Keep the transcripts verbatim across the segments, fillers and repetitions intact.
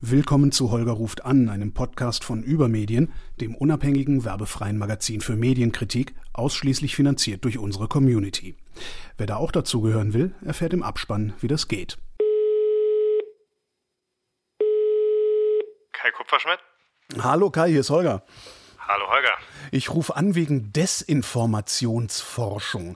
Willkommen zu Holger ruft an, einem Podcast von Übermedien, dem unabhängigen, werbefreien Magazin für Medienkritik, ausschließlich finanziert durch unsere Community. Wer da auch dazugehören will, erfährt im Abspann, wie das geht. Kai Kupferschmidt? Hallo Kai, hier ist Holger. Hallo Holger. Ich rufe an wegen Desinformationsforschung.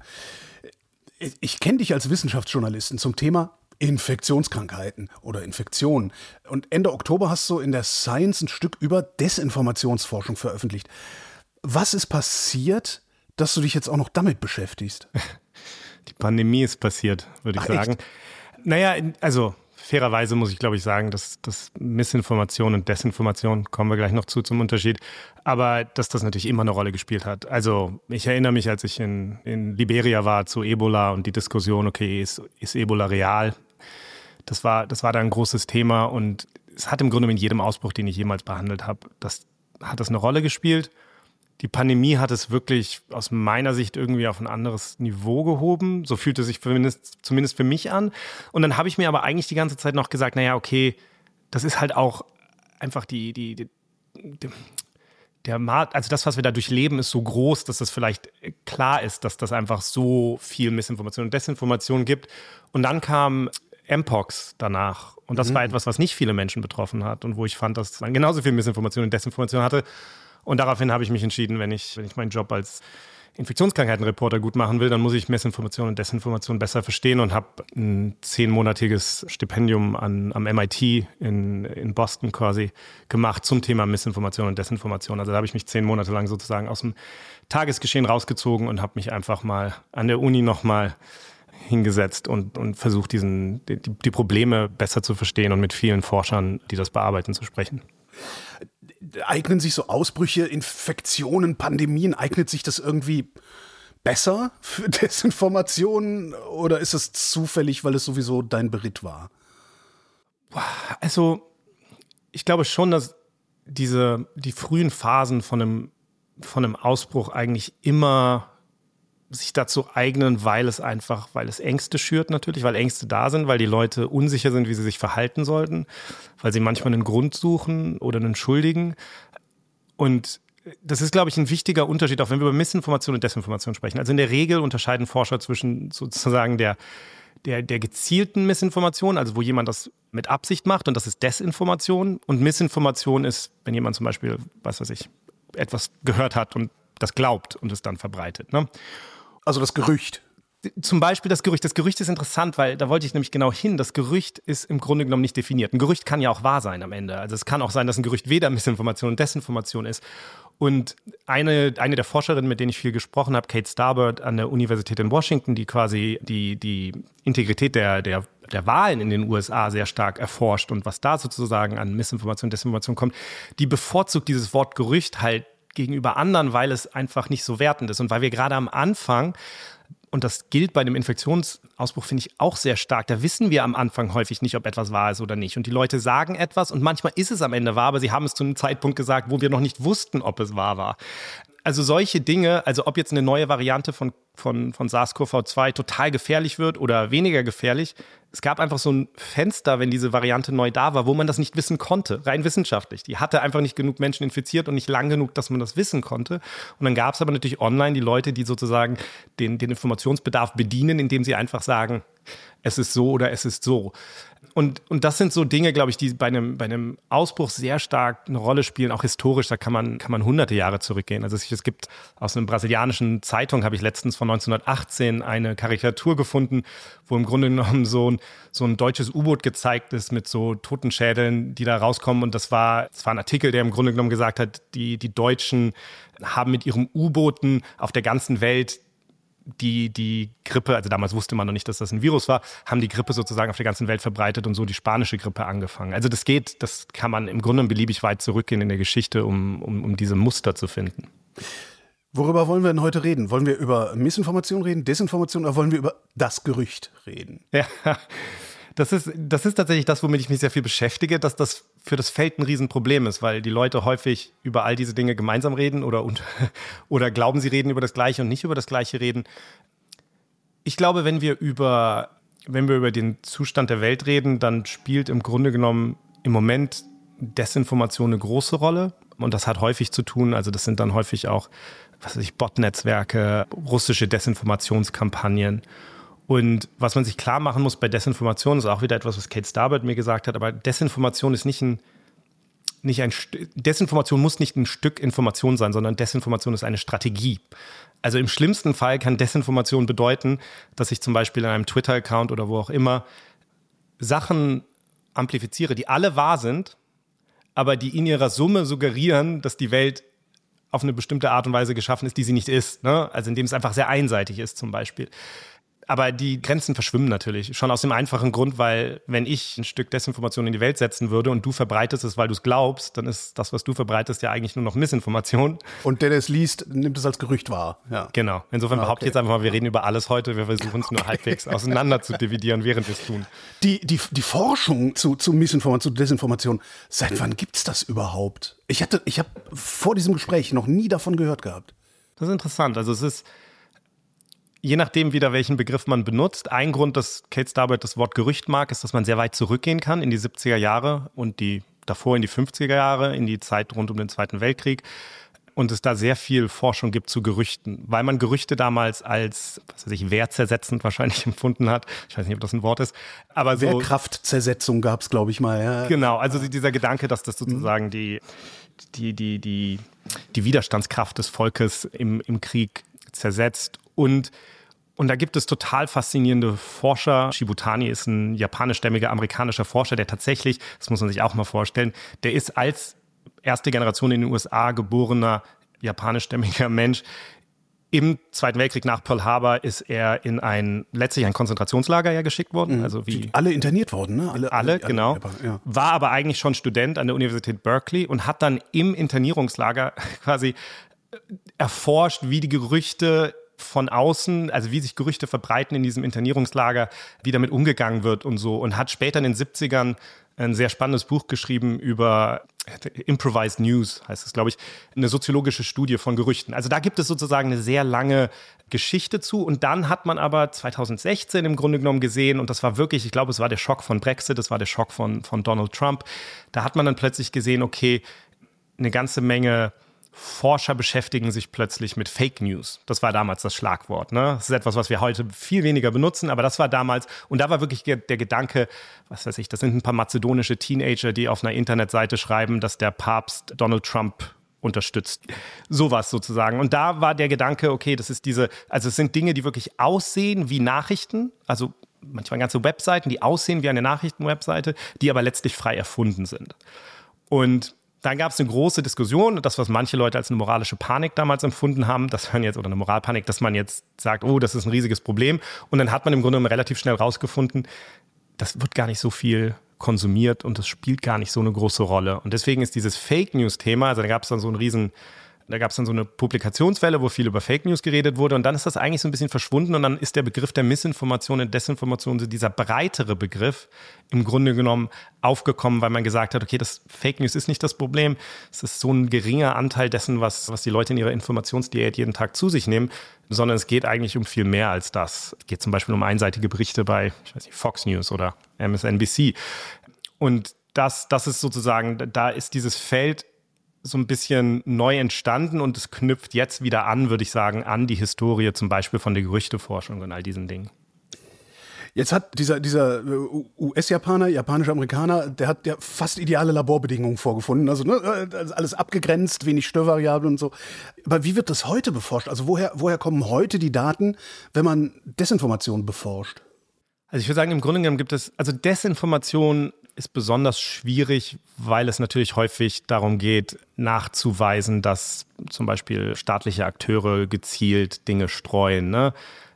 Ich kenne dich als Wissenschaftsjournalisten zum Thema Infektionskrankheiten oder Infektionen. Und Ende Oktober hast du in der Science ein Stück über Desinformationsforschung veröffentlicht. Was ist passiert, dass du dich jetzt auch noch damit beschäftigst? Die Pandemie ist passiert, würde ich Ach, sagen. Echt? Naja, also fairerweise muss ich, glaube ich, sagen, dass, dass Missinformation und Desinformation, kommen wir gleich noch zu zum Unterschied, aber dass das natürlich immer eine Rolle gespielt hat. Also ich erinnere mich, als ich in, in Liberia war zu Ebola und die Diskussion, okay, ist, ist Ebola real? Das war, das war da ein großes Thema und es hat im Grunde in jedem Ausbruch, den ich jemals behandelt habe, das hat das eine Rolle gespielt. Die Pandemie hat es wirklich aus meiner Sicht irgendwie auf ein anderes Niveau gehoben. So fühlte es sich zumindest, zumindest für mich an. Und dann habe ich mir aber eigentlich die ganze Zeit noch gesagt, naja, okay, das ist halt auch einfach die, die, die, die der Markt, also das, was wir da durchleben, ist so groß, dass das vielleicht klar ist, dass das einfach so viel Missinformation und Desinformation gibt. Und dann kam Mpox danach. Und das mhm. war etwas, was nicht viele Menschen betroffen hat und wo ich fand, dass man genauso viel Missinformation und Desinformation hatte. Und daraufhin habe ich mich entschieden, wenn ich, wenn ich meinen Job als Infektionskrankheitenreporter gut machen will, dann muss ich Missinformation und Desinformation besser verstehen und habe ein zehnmonatiges Stipendium an, am M I T in, in Boston quasi gemacht zum Thema Missinformation und Desinformation. Also da habe ich mich zehn Monate lang sozusagen aus dem Tagesgeschehen rausgezogen und habe mich einfach mal an der Uni nochmal hingesetzt und, und versucht, diesen, die, die Probleme besser zu verstehen und mit vielen Forschern, die das bearbeiten, zu sprechen. Eignen sich so Ausbrüche, Infektionen, Pandemien, eignet sich das irgendwie besser für Desinformation oder ist es zufällig, weil es sowieso dein Beritt war? Also ich glaube schon, dass diese, die frühen Phasen von einem, von einem Ausbruch eigentlich immer sich dazu eignen, weil es einfach, weil es Ängste schürt natürlich, weil Ängste da sind, weil die Leute unsicher sind, wie sie sich verhalten sollten, weil sie manchmal einen Grund suchen oder einen Schuldigen. Und das ist, glaube ich, ein wichtiger Unterschied, auch wenn wir über Missinformation und Desinformation sprechen. Also in der Regel unterscheiden Forscher zwischen sozusagen der, der, der gezielten Missinformation, also wo jemand das mit Absicht macht, und das ist Desinformation. Und Missinformation ist, wenn jemand zum Beispiel, was weiß ich, etwas gehört hat und das glaubt und es dann verbreitet, ne? Also das Gerücht. Zum Beispiel das Gerücht. Das Gerücht ist interessant, weil da wollte ich nämlich genau hin. Das Gerücht ist im Grunde genommen nicht definiert. Ein Gerücht kann ja auch wahr sein am Ende. Also es kann auch sein, dass ein Gerücht weder Missinformation und Desinformation ist. Und eine, eine der Forscherinnen, mit denen ich viel gesprochen habe, Kate Starbird an der Universität in Washington, die quasi die, die Integrität der, der, der Wahlen in den U S A sehr stark erforscht und was da sozusagen an Missinformation und Desinformation kommt, die bevorzugt dieses Wort Gerücht halt gegenüber anderen, weil es einfach nicht so wertend ist und weil wir gerade am Anfang, und das gilt bei dem Infektionsausbruch, finde ich auch sehr stark, da wissen wir am Anfang häufig nicht, ob etwas wahr ist oder nicht. Und die Leute sagen etwas und manchmal ist es am Ende wahr, aber sie haben es zu einem Zeitpunkt gesagt, wo wir noch nicht wussten, ob es wahr war. Also solche Dinge, also ob jetzt eine neue Variante von, von, von SARS-C o V zwei total gefährlich wird oder weniger gefährlich, es gab einfach so ein Fenster, wenn diese Variante neu da war, wo man das nicht wissen konnte, rein wissenschaftlich. Die hatte einfach nicht genug Menschen infiziert und nicht lang genug, dass man das wissen konnte. Und dann gab es aber natürlich online die Leute, die sozusagen den, den Informationsbedarf bedienen, indem sie einfach sagen, es ist so oder es ist so. Und, und das sind so Dinge, glaube ich, die bei einem, bei einem Ausbruch sehr stark eine Rolle spielen, auch historisch. Da kann man, kann man hunderte Jahre zurückgehen. Also es, es gibt aus einer brasilianischen Zeitung, habe ich letztens von neunzehnhundertachtzehn eine Karikatur gefunden, wo im Grunde genommen so ein, so ein deutsches U-Boot gezeigt ist mit so Totenschädeln, die da rauskommen. Und das war, das war ein Artikel, der im Grunde genommen gesagt hat, die, die Deutschen haben mit ihren U-Booten auf der ganzen Welt die die Grippe, also damals wusste man noch nicht, dass das ein Virus war, haben die Grippe sozusagen auf der ganzen Welt verbreitet und so die spanische Grippe angefangen. Also das geht, das kann man im Grunde beliebig weit zurückgehen in der Geschichte, um, um, um diese Muster zu finden. Worüber wollen wir denn heute reden? Wollen wir über Missinformation reden, Desinformation oder wollen wir über das Gerücht reden? Ja, das ist, das ist tatsächlich das, womit ich mich sehr viel beschäftige, dass das für das Feld ein Riesenproblem ist, weil die Leute häufig über all diese Dinge gemeinsam reden oder, und, oder glauben, sie reden über das Gleiche und nicht über das Gleiche reden. Ich glaube, wenn wir über, wenn wir über den Zustand der Welt reden, dann spielt im Grunde genommen im Moment Desinformation eine große Rolle. Und das hat häufig zu tun, also das sind dann häufig auch, was weiß ich, Bot-Netzwerke, russische Desinformationskampagnen. Und was man sich klar machen muss bei Desinformation, ist auch wieder etwas, was Kate Starbird mir gesagt hat, aber Desinformation ist nicht ein, nicht ein Desinformation muss nicht ein Stück Information sein, sondern Desinformation ist eine Strategie. Also im schlimmsten Fall kann Desinformation bedeuten, dass ich zum Beispiel in einem Twitter-Account oder wo auch immer Sachen amplifiziere, die alle wahr sind, aber die in ihrer Summe suggerieren, dass die Welt auf eine bestimmte Art und Weise geschaffen ist, die sie nicht ist. Ne? Also indem es einfach sehr einseitig ist zum Beispiel. Aber die Grenzen verschwimmen natürlich. Schon aus dem einfachen Grund, weil wenn ich ein Stück Desinformation in die Welt setzen würde und du verbreitest es, weil du es glaubst, dann ist das, was du verbreitest, ja eigentlich nur noch Missinformation. Und der, der es liest, nimmt es als Gerücht wahr. Ja. Genau. Insofern Ah, behaupte ich okay. jetzt einfach mal, wir reden über alles heute. Wir versuchen es nur halbwegs auseinander zu dividieren, während wir es tun. Die, die, die Forschung zu, zu Missinformation, zu Desinformation, seit wann gibt's das überhaupt? Ich hatte, ich habe vor diesem Gespräch noch nie davon gehört gehabt. Das ist interessant. Also es ist je nachdem wieder, welchen Begriff man benutzt. Ein Grund, dass Kate Starbird das Wort Gerücht mag, ist, dass man sehr weit zurückgehen kann in die siebziger Jahre und die davor in die fünfziger Jahre, in die Zeit rund um den Zweiten Weltkrieg. Und es da sehr viel Forschung gibt zu Gerüchten, weil man Gerüchte damals als, was weiß ich, wertzersetzend wahrscheinlich empfunden hat. Ich weiß nicht, ob das ein Wort ist, aber so. Wehrkraftzersetzung gab's, glaube ich mal. Ja. Genau, also dieser Gedanke, dass das sozusagen die, die, die, die, die Widerstandskraft des Volkes im, im Krieg zersetzt. Und Und da gibt es total faszinierende Forscher. Shibutani ist ein japanischstämmiger amerikanischer Forscher, der tatsächlich, das muss man sich auch mal vorstellen, der ist als erste Generation in den U S A geborener japanischstämmiger Mensch. Im Zweiten Weltkrieg nach Pearl Harbor ist er in ein, letztlich ein Konzentrationslager ja geschickt worden. Also wie Alle interniert worden, ne? alle, alle genau. Ja. War aber eigentlich schon Student an der Universität Berkeley und hat dann im Internierungslager quasi erforscht, wie die Gerüchte von außen, also wie sich Gerüchte verbreiten in diesem Internierungslager, wie damit umgegangen wird und so. Und hat später in den siebzigern ein sehr spannendes Buch geschrieben über Improvised News, heißt es, glaube ich, eine soziologische Studie von Gerüchten. Also da gibt es sozusagen eine sehr lange Geschichte zu. Und dann hat man aber zweitausendsechzehn im Grunde genommen gesehen, und das war wirklich, ich glaube, es war der Schock von Brexit, das war der Schock von, von Donald Trump. Da hat man dann plötzlich gesehen, okay, eine ganze Menge Forscher beschäftigen sich plötzlich mit Fake News. Das war damals das Schlagwort. Ne? Das ist etwas, was wir heute viel weniger benutzen, aber das war damals, und da war wirklich der Gedanke, was weiß ich, das sind ein paar mazedonische Teenager, die auf einer Internetseite schreiben, dass der Papst Donald Trump unterstützt. Sowas sozusagen. Und da war der Gedanke, okay, das ist diese, also es sind Dinge, die wirklich aussehen wie Nachrichten, also manchmal ganze Webseiten, die aussehen wie eine Nachrichtenwebseite, die aber letztlich frei erfunden sind. Und dann gab es eine große Diskussion, das, was manche Leute als eine moralische Panik damals empfunden haben, das hören jetzt, oder eine Moralpanik, dass man jetzt sagt, oh, das ist ein riesiges Problem. Und dann hat man im Grunde genommen relativ schnell rausgefunden, das wird gar nicht so viel konsumiert und das spielt gar nicht so eine große Rolle. Und deswegen ist dieses Fake-News-Thema, also da gab es dann so einen riesen, da gab es dann so eine Publikationswelle, wo viel über Fake News geredet wurde und dann ist das eigentlich so ein bisschen verschwunden und dann ist der Begriff der Missinformation und Desinformation, so dieser breitere Begriff, im Grunde genommen aufgekommen, weil man gesagt hat, okay, das Fake News ist nicht das Problem, es ist so ein geringer Anteil dessen, was, was die Leute in ihrer Informationsdiät jeden Tag zu sich nehmen, sondern es geht eigentlich um viel mehr als das. Es geht zum Beispiel um einseitige Berichte bei, ich weiß nicht, Fox News oder M S N B C. Und das, das ist sozusagen, da ist dieses Feld so ein bisschen neu entstanden und es knüpft jetzt wieder an, würde ich sagen, an die Historie zum Beispiel von der Gerüchteforschung und all diesen Dingen. Jetzt hat dieser, dieser U S-Japaner, japanischer Amerikaner, der hat ja fast ideale Laborbedingungen vorgefunden. Also ne, alles abgegrenzt, wenig Störvariablen und so. Aber wie wird das heute beforscht? Also woher, woher kommen heute die Daten, wenn man Desinformation beforscht? Also ich würde sagen, im Grunde genommen gibt es, also Desinformation ist besonders schwierig, weil es natürlich häufig darum geht, nachzuweisen, dass zum Beispiel staatliche Akteure gezielt Dinge streuen. Ne?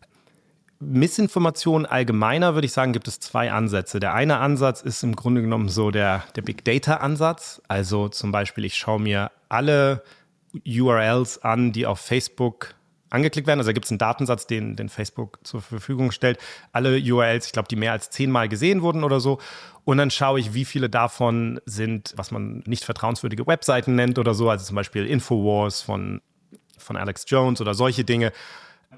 Missinformation allgemeiner, würde ich sagen, gibt es zwei Ansätze. Der eine Ansatz ist im Grunde genommen so der, der Big Data-Ansatz. Also zum Beispiel, ich schaue mir alle U R Ls an, die auf Facebook angeklickt werden. Also da gibt es einen Datensatz, den, den Facebook zur Verfügung stellt. Alle U R Ls, ich glaube, die mehr als zehnmal gesehen wurden oder so. Und dann schaue ich, wie viele davon sind, was man nicht vertrauenswürdige Webseiten nennt oder so. Also zum Beispiel Infowars von, von Alex Jones oder solche Dinge.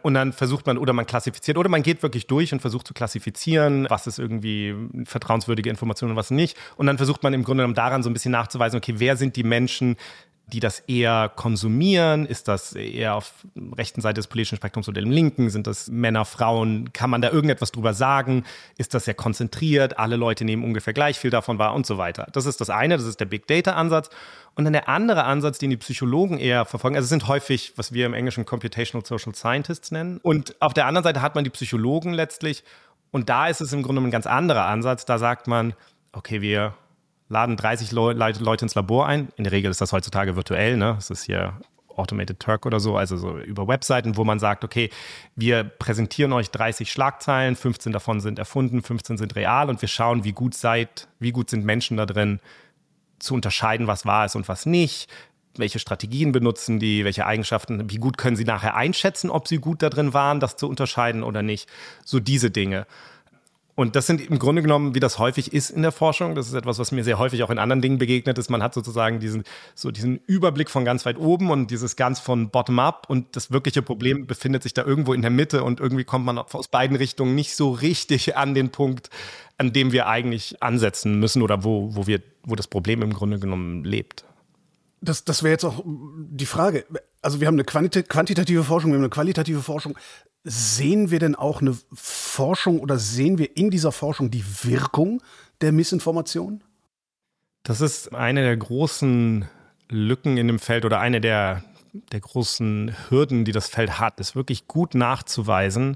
Und dann versucht man, oder man klassifiziert, oder man geht wirklich durch und versucht zu klassifizieren, was ist irgendwie vertrauenswürdige Information und was nicht. Und dann versucht man im Grunde genommen daran so ein bisschen nachzuweisen, okay, wer sind die Menschen, die das eher konsumieren? Ist das eher auf der rechten Seite des politischen Spektrums oder im linken? Sind das Männer, Frauen? Kann man da irgendetwas drüber sagen? Ist das sehr konzentriert? Alle Leute nehmen ungefähr gleich viel davon wahr und so weiter. Das ist das eine, das ist der Big Data-Ansatz. Und dann der andere Ansatz, den die Psychologen eher verfolgen, also es sind häufig, was wir im Englischen Computational Social Scientists nennen. Und auf der anderen Seite hat man die Psychologen letztlich. Und da ist es im Grunde ein ganz anderer Ansatz. Da sagt man, okay, wir laden dreißig Le- Leute ins Labor ein. In der Regel ist das heutzutage virtuell, ne? Das ist hier Automated Turk oder so, also so über Webseiten, wo man sagt, okay, wir präsentieren euch dreißig Schlagzeilen, fünfzehn davon sind erfunden, fünfzehn sind real und wir schauen, wie gut seid, wie gut sind Menschen da drin, zu unterscheiden, was wahr ist und was nicht, welche Strategien benutzen die, welche Eigenschaften, wie gut können sie nachher einschätzen, ob sie gut da drin waren, das zu unterscheiden oder nicht. So diese Dinge. Und das sind im Grunde genommen, wie das häufig ist in der Forschung, das ist etwas, was mir sehr häufig auch in anderen Dingen begegnet ist, man hat sozusagen diesen, so diesen Überblick von ganz weit oben und dieses ganz von bottom-up und das wirkliche Problem befindet sich da irgendwo in der Mitte und irgendwie kommt man aus beiden Richtungen nicht so richtig an den Punkt, an dem wir eigentlich ansetzen müssen oder wo, wo, wir, wo das Problem im Grunde genommen lebt. Das, das wäre jetzt auch die Frage. Also wir haben eine quantita- quantitative Forschung, wir haben eine qualitative Forschung. Sehen wir denn auch eine Forschung oder sehen wir in dieser Forschung die Wirkung der Missinformation? Das ist eine der großen Lücken in dem Feld oder eine der, der großen Hürden, die das Feld hat, ist wirklich gut nachzuweisen,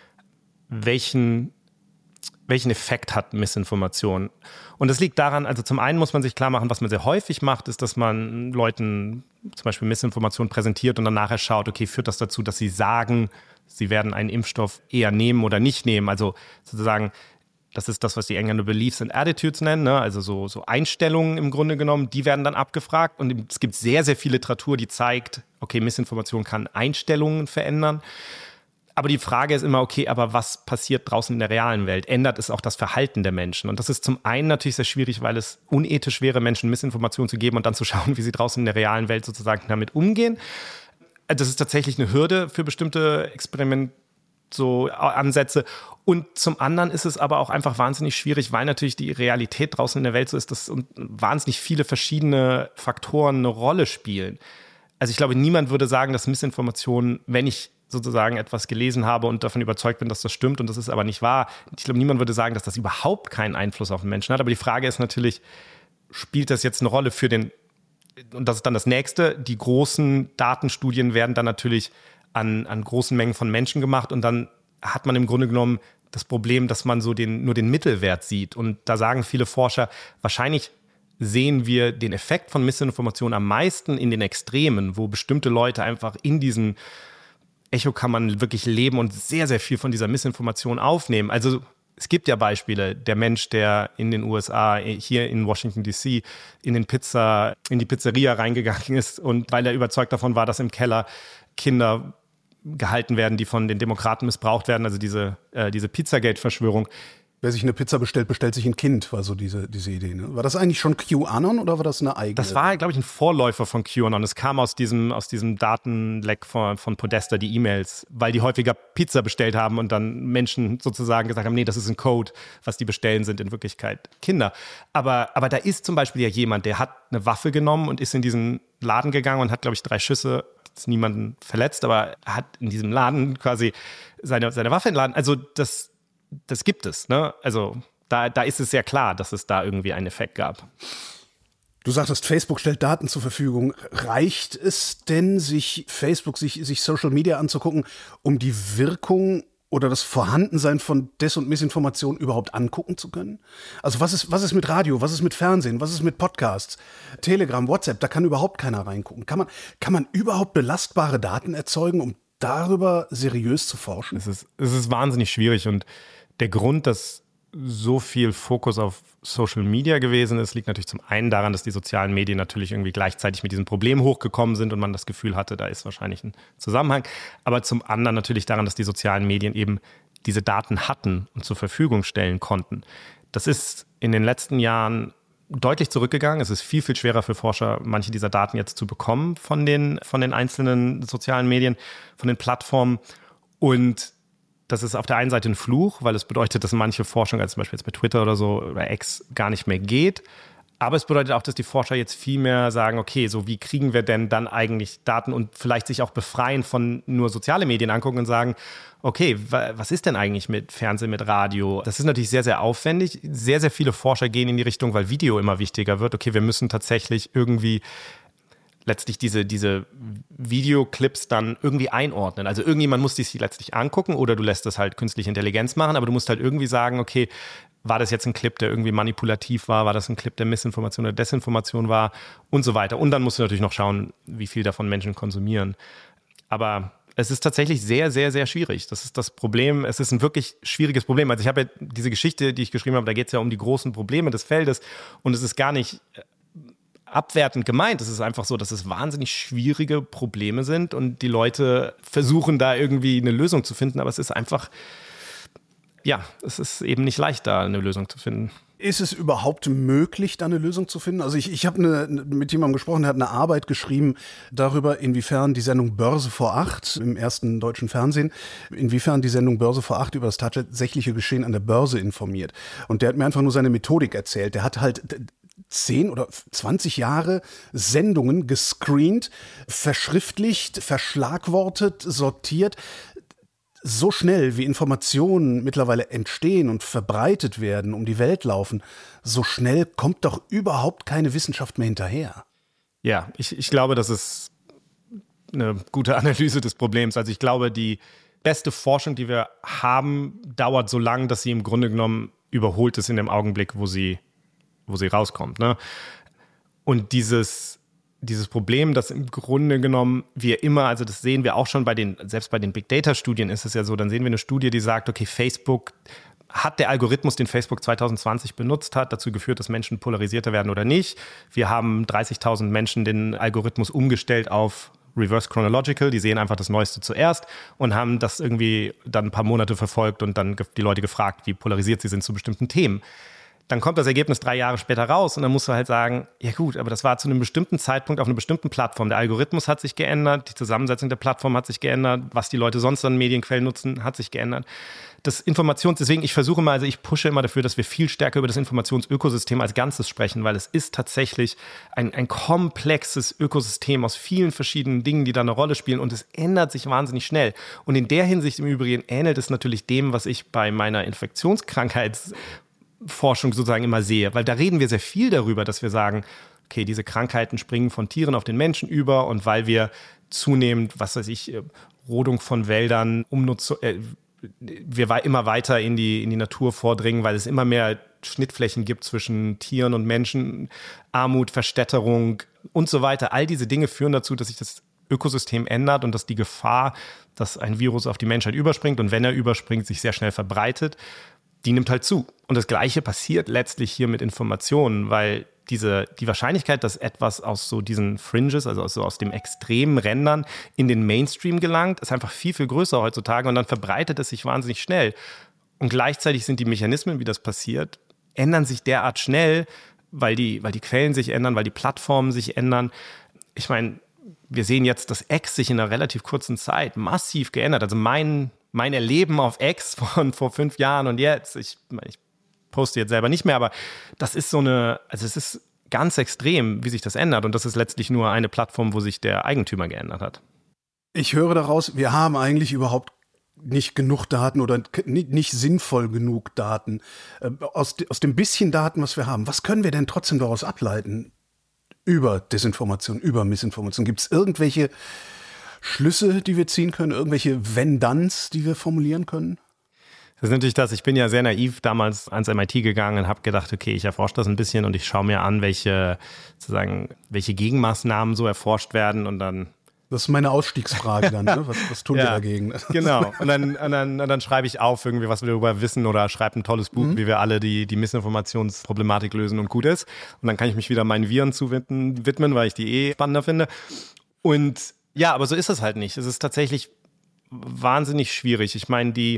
welchen, welchen Effekt hat Missinformation. Und das liegt daran, also zum einen muss man sich klar machen, was man sehr häufig macht, ist, dass man Leuten zum Beispiel Missinformation präsentiert und dann nachher schaut, okay, führt das dazu, dass sie sagen, sie werden einen Impfstoff eher nehmen oder nicht nehmen. Also sozusagen, das ist das, was die Engländer Beliefs and Attitudes nennen, ne? Also so, so Einstellungen im Grunde genommen, die werden dann abgefragt. Und es gibt sehr, sehr viel Literatur, die zeigt, okay, Missinformation kann Einstellungen verändern. Aber die Frage ist immer, okay, aber was passiert draußen in der realen Welt? Ändert es auch das Verhalten der Menschen? Und das ist zum einen natürlich sehr schwierig, weil es unethisch wäre, Menschen Missinformation zu geben und dann zu schauen, wie sie draußen in der realen Welt sozusagen damit umgehen. Das ist tatsächlich eine Hürde für bestimmte Experimente, so Ansätze. Und zum anderen ist es aber auch einfach wahnsinnig schwierig, weil natürlich die Realität draußen in der Welt so ist, dass wahnsinnig viele verschiedene Faktoren eine Rolle spielen. Also ich glaube, niemand würde sagen, dass Missinformation, wenn ich sozusagen etwas gelesen habe und davon überzeugt bin, dass das stimmt und das ist aber nicht wahr. Ich glaube, niemand würde sagen, dass das überhaupt keinen Einfluss auf den Menschen hat. Aber die Frage ist natürlich, spielt das jetzt eine Rolle für den, und das ist dann das Nächste, die großen Datenstudien werden dann natürlich an, an großen Mengen von Menschen gemacht und dann hat man im Grunde genommen das Problem, dass man so den, nur den Mittelwert sieht. Und da sagen viele Forscher, wahrscheinlich sehen wir den Effekt von Missinformation am meisten in den Extremen, wo bestimmte Leute einfach in diesen Echokammern wirklich leben und sehr, sehr viel von dieser Missinformation aufnehmen. Also es gibt ja Beispiele, der Mensch, der in den U S A, hier in Washington D C, in den Pizza, in die Pizzeria reingegangen ist und weil er überzeugt davon war, dass im Keller Kinder gehalten werden, die von den Demokraten missbraucht werden, also diese, äh, diese Pizzagate-Verschwörung. Wer sich eine Pizza bestellt, bestellt sich ein Kind, war so diese, diese Idee. Ne? War das eigentlich schon QAnon oder war das eine eigene? Das war, glaube ich, ein Vorläufer von QAnon. Es kam aus diesem, aus diesem Datenleck von, von Podesta, die E-Mails, weil die häufiger Pizza bestellt haben und dann Menschen sozusagen gesagt haben, nee, das ist ein Code, was die bestellen, sind in Wirklichkeit Kinder. Aber, aber da ist zum Beispiel ja jemand, der hat eine Waffe genommen und ist in diesen Laden gegangen und hat, glaube ich, drei Schüsse, ist niemanden verletzt, aber er hat in diesem Laden quasi seine, seine Waffe entladen. Also das Das gibt es, ne? Also da, da ist es sehr klar, dass es da irgendwie einen Effekt gab. Du sagtest, Facebook stellt Daten zur Verfügung. Reicht es denn, sich Facebook, sich, sich Social Media anzugucken, um die Wirkung oder das Vorhandensein von Des- und Missinformation überhaupt angucken zu können? Also was ist, was ist mit Radio, was ist mit Fernsehen, was ist mit Podcasts, Telegram, WhatsApp, da kann überhaupt keiner reingucken. Kann man, kann man überhaupt belastbare Daten erzeugen, um darüber seriös zu forschen? Es ist, es ist wahnsinnig schwierig und der Grund, dass so viel Fokus auf Social Media gewesen ist, liegt natürlich zum einen daran, dass die sozialen Medien natürlich irgendwie gleichzeitig mit diesem Problem hochgekommen sind und man das Gefühl hatte, da ist wahrscheinlich ein Zusammenhang. Aber zum anderen natürlich daran, dass die sozialen Medien eben diese Daten hatten und zur Verfügung stellen konnten. Das ist in den letzten Jahren deutlich zurückgegangen. Es ist viel, viel schwerer für Forscher, manche dieser Daten jetzt zu bekommen von den, von den einzelnen sozialen Medien, von den Plattformen. Und das ist auf der einen Seite ein Fluch, weil es bedeutet, dass manche Forschung, also zum Beispiel jetzt bei Twitter oder so oder X, gar nicht mehr geht. Aber es bedeutet auch, dass die Forscher jetzt viel mehr sagen, okay, so wie kriegen wir denn dann eigentlich Daten und vielleicht sich auch befreien von nur soziale Medien angucken und sagen, okay, was ist denn eigentlich mit Fernsehen, mit Radio? Das ist natürlich sehr, sehr aufwendig. Sehr, sehr viele Forscher gehen in die Richtung, weil Video immer wichtiger wird. Okay, wir müssen tatsächlich irgendwie letztlich diese, diese Videoclips dann irgendwie einordnen. Also irgendjemand muss die sich letztlich angucken oder du lässt das halt künstliche Intelligenz machen, aber du musst halt irgendwie sagen, okay, war das jetzt ein Clip, der irgendwie manipulativ war, war das ein Clip, der Missinformation oder Desinformation war und so weiter. Und dann musst du natürlich noch schauen, wie viel davon Menschen konsumieren. Aber es ist tatsächlich sehr, sehr, sehr schwierig. Das ist das Problem. Es ist ein wirklich schwieriges Problem. Also ich habe ja diese Geschichte, die ich geschrieben habe, da geht es ja um die großen Probleme des Feldes und es ist gar nicht abwertend gemeint. Es ist einfach so, dass es wahnsinnig schwierige Probleme sind und die Leute versuchen da irgendwie eine Lösung zu finden, aber es ist einfach, ja, es ist eben nicht leicht, da eine Lösung zu finden. Ist es überhaupt möglich, da eine Lösung zu finden? Also ich, ich habe eine, mit jemandem gesprochen, der hat eine Arbeit geschrieben darüber, inwiefern die Sendung Börse vor acht im ersten deutschen Fernsehen, inwiefern die Sendung Börse vor acht über das tatsächliche Geschehen an der Börse informiert. Und der hat mir einfach nur seine Methodik erzählt. Der hat halt zehn oder zwanzig Jahre Sendungen gescreent, verschriftlicht, verschlagwortet, sortiert. So schnell, wie Informationen mittlerweile entstehen und verbreitet werden, um die Welt laufen, so schnell kommt doch überhaupt keine Wissenschaft mehr hinterher. Ja, ich, ich glaube, das ist eine gute Analyse des Problems. Also ich glaube, die beste Forschung, die wir haben, dauert so lang, dass sie im Grunde genommen überholt ist in dem Augenblick, wo sie, wo sie rauskommt, ne? Und dieses Dieses Problem, dass im Grunde genommen wir immer, also das sehen wir auch schon bei den, selbst bei den Big Data Studien ist es ja so, dann sehen wir eine Studie, die sagt, okay, Facebook hat der Algorithmus, den Facebook zwanzig zwanzig benutzt hat, dazu geführt, dass Menschen polarisierter werden oder nicht. Wir haben dreißigtausend Menschen den Algorithmus umgestellt auf Reverse Chronological, die sehen einfach das Neueste zuerst und haben das irgendwie dann ein paar Monate verfolgt und dann die Leute gefragt, wie polarisiert sie sind zu bestimmten Themen. Dann kommt das Ergebnis drei Jahre später raus und dann musst du halt sagen, ja gut, aber das war zu einem bestimmten Zeitpunkt auf einer bestimmten Plattform. Der Algorithmus hat sich geändert, die Zusammensetzung der Plattform hat sich geändert, was die Leute sonst an Medienquellen nutzen, hat sich geändert. Das Informations, deswegen, ich versuche mal, also ich pushe immer dafür, dass wir viel stärker über das Informationsökosystem als Ganzes sprechen, weil es ist tatsächlich ein, ein komplexes Ökosystem aus vielen verschiedenen Dingen, die da eine Rolle spielen und es ändert sich wahnsinnig schnell. Und in der Hinsicht im Übrigen ähnelt es natürlich dem, was ich bei meiner Infektionskrankheits Forschung sozusagen immer sehe, weil da reden wir sehr viel darüber, dass wir sagen, okay, diese Krankheiten springen von Tieren auf den Menschen über und weil wir zunehmend, was weiß ich, Rodung von Wäldern, Umnutzung, äh, wir immer weiter in die, in die Natur vordringen, weil es immer mehr Schnittflächen gibt zwischen Tieren und Menschen, Armut, Verstädterung und so weiter. All diese Dinge führen dazu, dass sich das Ökosystem ändert und dass die Gefahr, dass ein Virus auf die Menschheit überspringt und wenn er überspringt, sich sehr schnell verbreitet, die nimmt halt zu. Und das Gleiche passiert letztlich hier mit Informationen, weil diese, die Wahrscheinlichkeit, dass etwas aus so diesen Fringes, also aus, so aus dem extremen Rändern in den Mainstream gelangt, ist einfach viel, viel größer heutzutage und dann verbreitet es sich wahnsinnig schnell. Und gleichzeitig sind die Mechanismen, wie das passiert, ändern sich derart schnell, weil die, weil die Quellen sich ändern, weil die Plattformen sich ändern. Ich meine, wir sehen jetzt, dass X sich in einer relativ kurzen Zeit massiv geändert. Also mein Mein Erleben auf X von vor fünf Jahren und jetzt, ich, ich poste jetzt selber nicht mehr, aber das ist so eine, also es ist ganz extrem, wie sich das ändert und das ist letztlich nur eine Plattform, wo sich der Eigentümer geändert hat. Ich höre daraus, wir haben eigentlich überhaupt nicht genug Daten oder nicht, nicht sinnvoll genug Daten. Aus, aus dem bisschen Daten, was wir haben, was können wir denn trotzdem daraus ableiten über Desinformation, über Missinformation? Gibt es irgendwelche Schlüsse, die wir ziehen können, irgendwelche Wenn-Danns, die wir formulieren können? Das ist natürlich das, ich bin ja sehr naiv damals ans M I T gegangen und habe gedacht, okay, ich erforsche das ein bisschen und ich schaue mir an, welche, sozusagen, welche Gegenmaßnahmen so erforscht werden und dann... Das ist meine Ausstiegsfrage dann, ne? Was, was tun ja, wir dagegen? Genau, und dann, und, dann, und dann schreibe ich auf, irgendwie, was wir darüber wissen oder schreibe ein tolles Buch, mhm. wie wir alle die, die Missinformationsproblematik lösen und gut ist. Und dann kann ich mich wieder meinen Viren zuwidmen, weil ich die eh spannender finde. Und ja, aber so ist es halt nicht. Es ist tatsächlich wahnsinnig schwierig. Ich meine, die,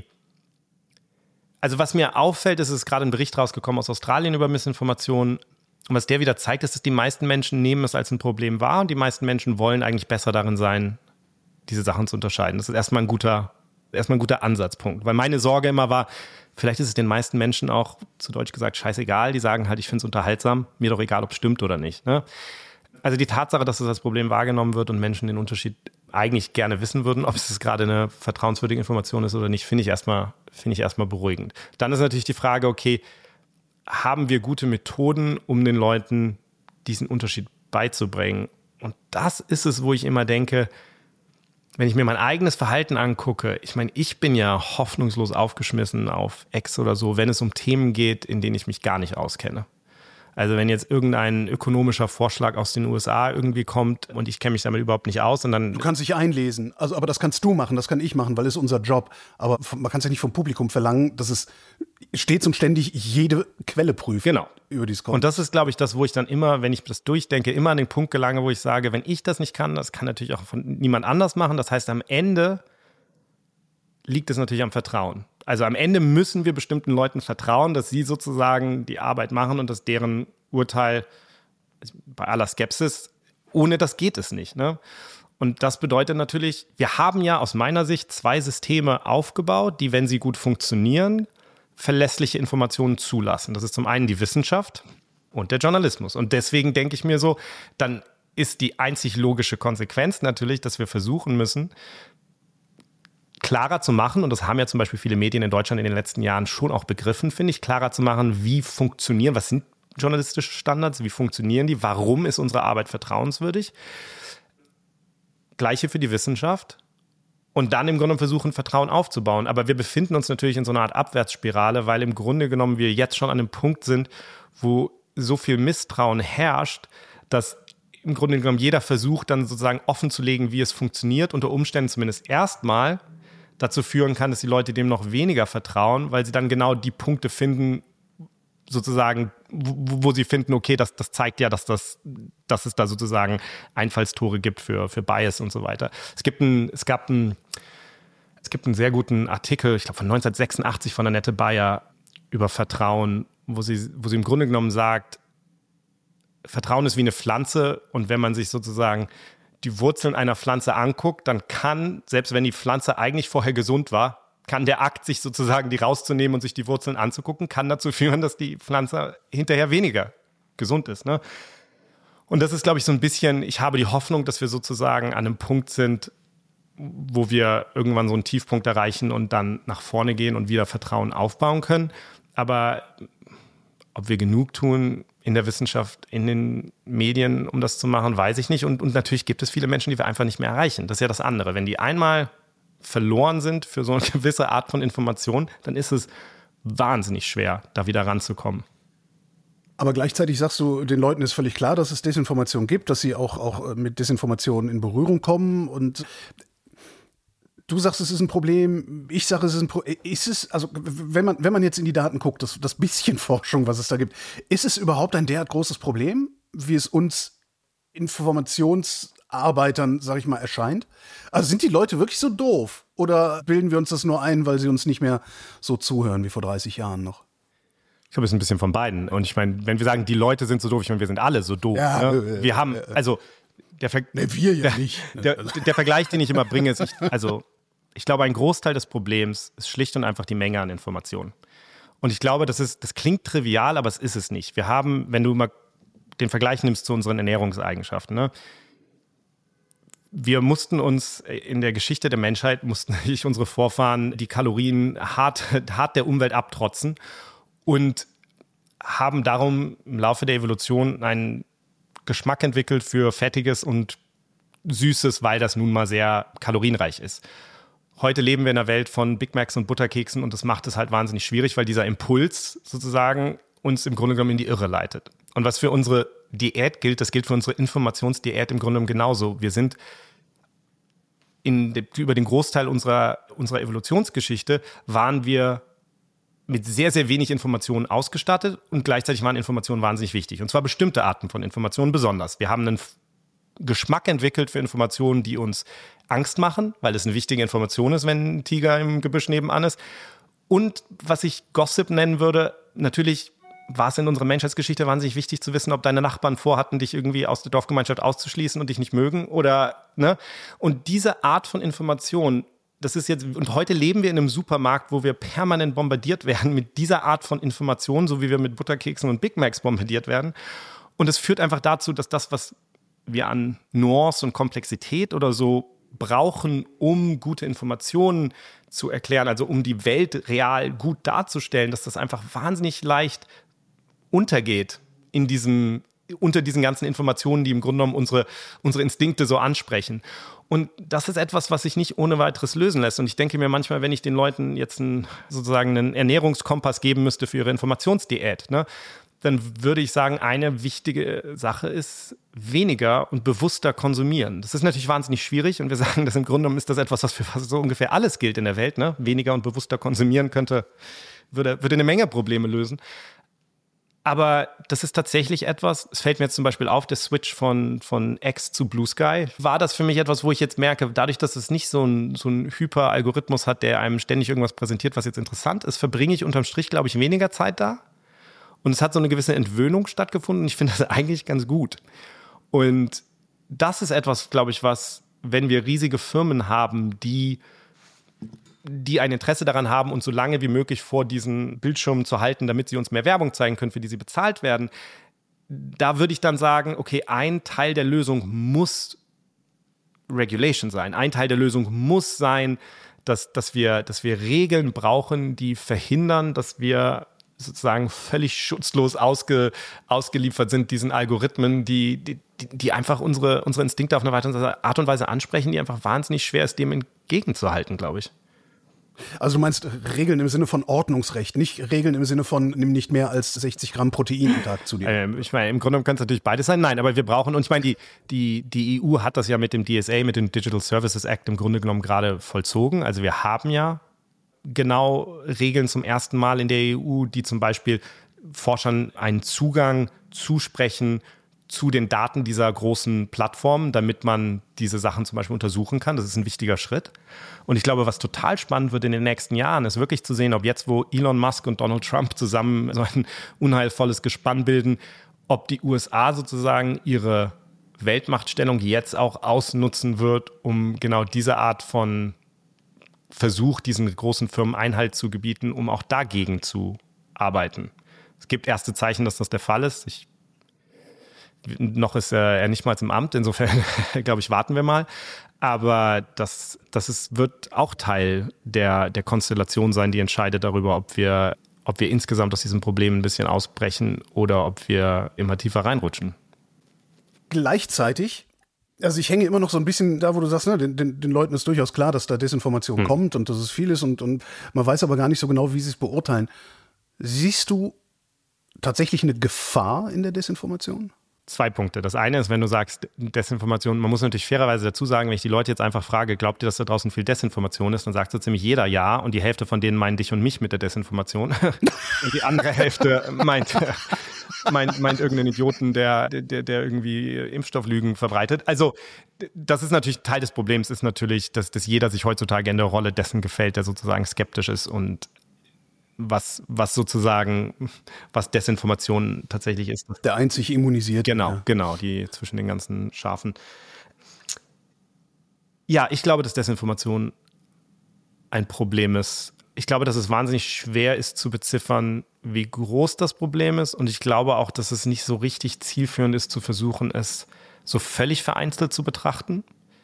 also was mir auffällt, ist, es ist gerade ein Bericht rausgekommen aus Australien über Missinformation. Und was der wieder zeigt, ist, dass die meisten Menschen nehmen es als ein Problem wahr und die meisten Menschen wollen eigentlich besser darin sein, diese Sachen zu unterscheiden. Das ist erstmal ein guter, erstmal ein guter Ansatzpunkt. Weil meine Sorge immer war, vielleicht ist es den meisten Menschen auch, zu Deutsch gesagt, scheißegal. Die sagen halt, ich finde es unterhaltsam, mir doch egal, ob es stimmt oder nicht. Ne? Also die Tatsache, dass es als Problem wahrgenommen wird und Menschen den Unterschied eigentlich gerne wissen würden, ob es gerade eine vertrauenswürdige Information ist oder nicht, finde ich erstmal, finde ich erstmal beruhigend. Dann ist natürlich die Frage, okay, haben wir gute Methoden, um den Leuten diesen Unterschied beizubringen? Und das ist es, wo ich immer denke, wenn ich mir mein eigenes Verhalten angucke, ich meine, ich bin ja hoffnungslos aufgeschmissen auf X oder so, wenn es um Themen geht, in denen ich mich gar nicht auskenne. Also wenn jetzt irgendein ökonomischer Vorschlag aus den U S A irgendwie kommt und ich kenne mich damit überhaupt nicht aus und dann... Du kannst dich einlesen, also, aber das kannst du machen, das kann ich machen, weil es unser Job. Aber man kann es ja nicht vom Publikum verlangen, dass es stets und ständig jede Quelle prüft. Genau. Über die es kommt. Und das ist, glaube ich, das, wo ich dann immer, wenn ich das durchdenke, immer an den Punkt gelange, wo ich sage, wenn ich das nicht kann, das kann natürlich auch von niemand anders machen. Das heißt, am Ende liegt es natürlich am Vertrauen. Also am Ende müssen wir bestimmten Leuten vertrauen, dass sie sozusagen die Arbeit machen und dass deren Urteil, bei aller Skepsis, ohne das geht es nicht. Ne? Und das bedeutet natürlich, wir haben ja aus meiner Sicht zwei Systeme aufgebaut, die, wenn sie gut funktionieren, verlässliche Informationen zulassen. Das ist zum einen die Wissenschaft und der Journalismus. Und deswegen denke ich mir so, dann ist die einzig logische Konsequenz natürlich, dass wir versuchen müssen, klarer zu machen, und das haben ja zum Beispiel viele Medien in Deutschland in den letzten Jahren schon auch begriffen, finde ich, klarer zu machen, wie funktionieren, was sind journalistische Standards, wie funktionieren die, warum ist unsere Arbeit vertrauenswürdig. Gleiche für die Wissenschaft. Und dann im Grunde versuchen, Vertrauen aufzubauen. Aber wir befinden uns natürlich in so einer Art Abwärtsspirale, weil im Grunde genommen wir jetzt schon an einem Punkt sind, wo so viel Misstrauen herrscht, dass im Grunde genommen jeder versucht, dann sozusagen offen zu legen, wie es funktioniert, unter Umständen zumindest erstmal dazu führen kann, dass die Leute dem noch weniger vertrauen, weil sie dann genau die Punkte finden, sozusagen, wo, wo sie finden, okay, das, das zeigt ja, dass, das, dass es da sozusagen Einfallstore gibt für, für Bias und so weiter. Es gibt ein, es gab ein, es gibt einen sehr guten Artikel, ich glaube von neunzehnhundertsechsundachtzig von Annette Bayer über Vertrauen, wo sie, wo sie im Grunde genommen sagt, Vertrauen ist wie eine Pflanze, und wenn man sich sozusagen die Wurzeln einer Pflanze anguckt, dann kann, selbst wenn die Pflanze eigentlich vorher gesund war, kann der Akt, sich sozusagen die rauszunehmen und sich die Wurzeln anzugucken, kann dazu führen, dass die Pflanze hinterher weniger gesund ist. Ne? Und das ist, glaube ich, so ein bisschen, ich habe die Hoffnung, dass wir sozusagen an einem Punkt sind, wo wir irgendwann so einen Tiefpunkt erreichen und dann nach vorne gehen und wieder Vertrauen aufbauen können. Aber ob wir genug tun in der Wissenschaft, in den Medien, um das zu machen, weiß ich nicht. Und, und natürlich gibt es viele Menschen, die wir einfach nicht mehr erreichen. Das ist ja das andere. Wenn die einmal verloren sind für so eine gewisse Art von Information, dann ist es wahnsinnig schwer, da wieder ranzukommen. Aber gleichzeitig sagst du, den Leuten ist völlig klar, dass es Desinformation gibt, dass sie auch, auch mit Desinformation in Berührung kommen, und du sagst, es ist ein Problem, ich sage, es ist ein Problem. Ist es, also wenn man, wenn man jetzt in die Daten guckt, das, das bisschen Forschung, was es da gibt, ist es überhaupt ein derart großes Problem, wie es uns Informationsarbeitern, sag ich mal, erscheint? Also sind die Leute wirklich so doof? Oder bilden wir uns das nur ein, weil sie uns nicht mehr so zuhören wie vor dreißig Jahren noch? Ich glaube, es ist ein bisschen von beiden. Und ich meine, wenn wir sagen, die Leute sind so doof, ich meine, wir sind alle so doof. Ja, ne? äh, Wir haben, äh, also der, Ver- nee, wir ja der, nicht. Der, der Vergleich, den ich immer bringe, ist, ich, also ich glaube, ein Großteil des Problems ist schlicht und einfach die Menge an Informationen. Und ich glaube, das ist, das klingt trivial, aber es ist es nicht. Wir haben, wenn du mal den Vergleich nimmst zu unseren Ernährungseigenschaften, ne? Wir mussten uns in der Geschichte der Menschheit, mussten sich unsere Vorfahren die Kalorien hart, hart der Umwelt abtrotzen und haben darum im Laufe der Evolution einen Geschmack entwickelt für Fettiges und Süßes, weil das nun mal sehr kalorienreich ist. Heute leben wir in einer Welt von Big Macs und Butterkeksen, und das macht es halt wahnsinnig schwierig, weil dieser Impuls sozusagen uns im Grunde genommen in die Irre leitet. Und was für unsere Diät gilt, das gilt für unsere Informationsdiät im Grunde genommen genauso. Wir sind in de, über den Großteil unserer, unserer Evolutionsgeschichte waren wir mit sehr, sehr wenig Informationen ausgestattet, und gleichzeitig waren Informationen wahnsinnig wichtig. Und zwar bestimmte Arten von Informationen besonders. Wir haben einen Geschmack entwickelt für Informationen, die uns Angst machen, weil es eine wichtige Information ist, wenn ein Tiger im Gebüsch nebenan ist. Und was ich Gossip nennen würde, natürlich war es in unserer Menschheitsgeschichte wahnsinnig wichtig zu wissen, ob deine Nachbarn vorhatten, dich irgendwie aus der Dorfgemeinschaft auszuschließen und dich nicht mögen oder, ne? Und diese Art von Information das ist jetzt, und heute leben wir in einem Supermarkt, wo wir permanent bombardiert werden mit dieser Art von Informationen, so wie wir mit Butterkeksen und Big Macs bombardiert werden. Und es führt einfach dazu, dass das, was wir an Nuance und Komplexität oder so brauchen, um gute Informationen zu erklären, also um die Welt real gut darzustellen, dass das einfach wahnsinnig leicht untergeht in diesem, unter diesen ganzen Informationen, die im Grunde genommen unsere, unsere Instinkte so ansprechen. Und das ist etwas, was sich nicht ohne weiteres lösen lässt. Und ich denke mir manchmal, wenn ich den Leuten jetzt einen, sozusagen einen Ernährungskompass geben müsste für ihre Informationsdiät, ne, dann würde ich sagen, eine wichtige Sache ist weniger und bewusster konsumieren. Das ist natürlich wahnsinnig schwierig und wir sagen, dass im Grunde genommen ist das etwas, was für fast so ungefähr alles gilt in der Welt. Ne? Weniger und bewusster konsumieren könnte, würde, würde eine Menge Probleme lösen. Aber das ist tatsächlich etwas, es fällt mir jetzt zum Beispiel auf, der Switch von, von X zu Blue Sky, war das für mich etwas, wo ich jetzt merke, dadurch, dass es nicht so ein, so ein Hyper-Algorithmus hat, der einem ständig irgendwas präsentiert, was jetzt interessant ist, verbringe ich unterm Strich, glaube ich, weniger Zeit da. Und es hat so eine gewisse Entwöhnung stattgefunden. Ich finde das eigentlich ganz gut. Und das ist etwas, glaube ich, was, wenn wir riesige Firmen haben, die die ein Interesse daran haben, uns so lange wie möglich vor diesen Bildschirmen zu halten, damit sie uns mehr Werbung zeigen können, für die sie bezahlt werden. Da würde ich dann sagen, okay, ein Teil der Lösung muss Regulation sein. Ein Teil der Lösung muss sein, dass, dass, wir, dass wir Regeln brauchen, die verhindern, dass wir sozusagen völlig schutzlos ausge, ausgeliefert sind, diesen Algorithmen, die, die, die einfach unsere, unsere Instinkte auf eine weitere Art und Weise ansprechen, die einfach wahnsinnig schwer ist, dem entgegenzuhalten, glaube ich. Also du meinst Regeln im Sinne von Ordnungsrecht, nicht Regeln im Sinne von nimm nicht mehr als sechzig Gramm Protein am Tag zu dir. Ähm, ich meine, im Grunde kann es natürlich beides sein. Nein, aber wir brauchen, und ich meine, die, die, die E U hat das ja mit dem D S A, mit dem Digital Services Act im Grunde genommen gerade vollzogen. Also wir haben ja genau Regeln zum ersten Mal in der E U, die zum Beispiel Forschern einen Zugang zusprechen zu den Daten dieser großen Plattformen, damit man diese Sachen zum Beispiel untersuchen kann. Das ist ein wichtiger Schritt. Und ich glaube, was total spannend wird in den nächsten Jahren, ist wirklich zu sehen, ob jetzt, wo Elon Musk und Donald Trump zusammen so ein unheilvolles Gespann bilden, ob die U S A sozusagen ihre Weltmachtstellung jetzt auch ausnutzen wird, um genau diese Art von Versuch, diesen großen Firmen Einhalt zu gebieten, um auch dagegen zu arbeiten. Es gibt erste Zeichen, dass das der Fall ist. Ich Noch ist er nicht mal im Amt, insofern, glaube ich, warten wir mal. Aber das, das ist, wird auch Teil der, der Konstellation sein, die entscheidet darüber, ob wir, ob wir insgesamt aus diesem Problem ein bisschen ausbrechen oder ob wir immer tiefer reinrutschen. Gleichzeitig, also ich hänge immer noch so ein bisschen da, wo du sagst, ne, den, den, den Leuten ist durchaus klar, dass da Desinformation hm. kommt und dass es viel ist und, und man weiß aber gar nicht so genau, wie sie es beurteilen. Siehst du tatsächlich eine Gefahr in der Desinformation? Zwei Punkte. Das eine ist, wenn du sagst Desinformation, man muss natürlich fairerweise dazu sagen, wenn ich die Leute jetzt einfach frage, glaubt ihr, dass da draußen viel Desinformation ist, dann sagt so ziemlich jeder ja und die Hälfte von denen meinen dich und mich mit der Desinformation und die andere Hälfte meint, meint, meint irgendeinen Idioten, der, der, der irgendwie Impfstofflügen verbreitet. Also das ist natürlich Teil des Problems, ist natürlich, dass, dass jeder sich heutzutage in der Rolle dessen gefällt, der sozusagen skeptisch ist und was, was sozusagen, was Desinformation tatsächlich ist. Der einzig immunisiert. Genau, ja. genau, die zwischen den ganzen Schafen. Ja, ich glaube, dass Desinformation ein Problem ist. Ich glaube, dass es wahnsinnig schwer ist zu beziffern, wie groß das Problem ist. Und ich glaube auch, dass es nicht so richtig zielführend ist, zu versuchen, es so völlig vereinzelt zu betrachten.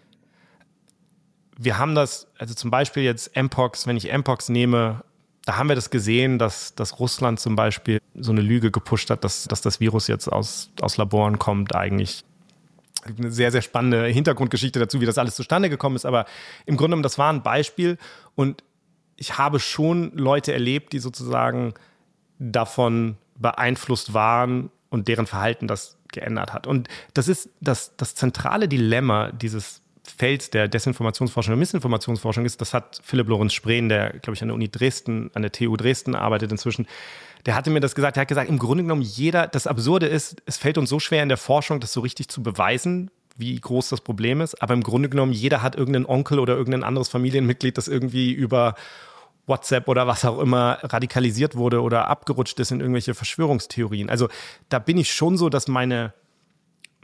Wir haben das, also zum Beispiel jetzt Mpox, wenn ich Mpox nehme, da haben wir das gesehen, dass, dass Russland zum Beispiel so eine Lüge gepusht hat, dass, dass das Virus jetzt aus, aus Laboren kommt. Eigentlich eine sehr, sehr spannende Hintergrundgeschichte dazu, wie das alles zustande gekommen ist. Aber im Grunde genommen, das war ein Beispiel. Und ich habe schon Leute erlebt, die sozusagen davon beeinflusst waren und deren Verhalten das geändert hat. Und das ist das, das zentrale Dilemma dieses Feld der Desinformationsforschung und Missinformationsforschung ist, das hat Philipp Lorenz Spreen, der, glaube ich, an der Uni Dresden, an der T U Dresden arbeitet inzwischen, der hatte mir das gesagt, der hat gesagt, im Grunde genommen jeder, das Absurde ist, es fällt uns so schwer in der Forschung, das so richtig zu beweisen, wie groß das Problem ist, aber im Grunde genommen jeder hat irgendeinen Onkel oder irgendein anderes Familienmitglied, das irgendwie über WhatsApp oder was auch immer radikalisiert wurde oder abgerutscht ist in irgendwelche Verschwörungstheorien. Also da bin ich schon so, dass meine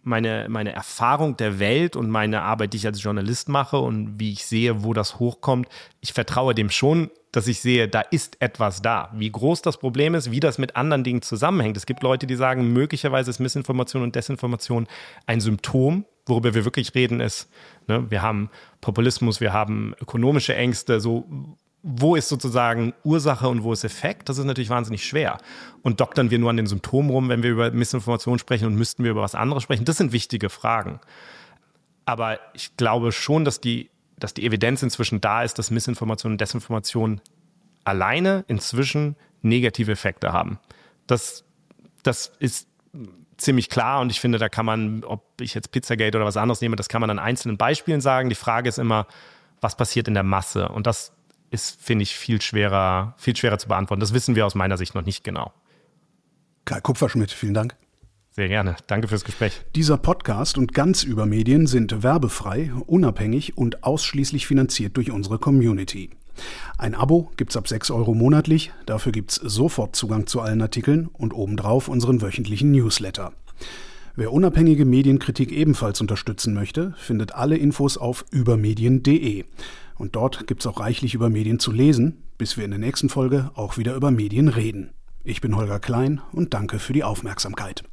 meine, meine Erfahrung der Welt und meine Arbeit, die ich als Journalist mache und wie ich sehe, wo das hochkommt, ich vertraue dem schon, dass ich sehe, da ist etwas da. Wie groß das Problem ist, wie das mit anderen Dingen zusammenhängt. Es gibt Leute, die sagen, möglicherweise ist Missinformation und Desinformation ein Symptom. Worüber wir wirklich reden ist, ne, wir haben Populismus, wir haben ökonomische Ängste, so wo ist sozusagen Ursache und wo ist Effekt? Das ist natürlich wahnsinnig schwer. Und doktern wir nur an den Symptomen rum, wenn wir über Missinformation sprechen und müssten wir über was anderes sprechen? Das sind wichtige Fragen. Aber ich glaube schon, dass die, dass die Evidenz inzwischen da ist, dass Missinformation und Desinformation alleine inzwischen negative Effekte haben. Das, das ist ziemlich klar und ich finde, da kann man, ob ich jetzt Pizzagate oder was anderes nehme, das kann man an einzelnen Beispielen sagen. Die Frage ist immer, was passiert in der Masse? Und das ist, finde ich, viel schwerer, viel schwerer zu beantworten. Das wissen wir aus meiner Sicht noch nicht genau. Kai Kupferschmidt, vielen Dank. Sehr gerne. Danke fürs Gespräch. Dieser Podcast und ganz über Medien sind werbefrei, unabhängig und ausschließlich finanziert durch unsere Community. Ein Abo gibt's ab sechs Euro monatlich, dafür gibt's sofort Zugang zu allen Artikeln und obendrauf unseren wöchentlichen Newsletter. Wer unabhängige Medienkritik ebenfalls unterstützen möchte, findet alle Infos auf übermedien punkt de. Und dort gibt's auch reichlich über Medien zu lesen, bis wir in der nächsten Folge auch wieder über Medien reden. Ich bin Holger Klein und danke für die Aufmerksamkeit.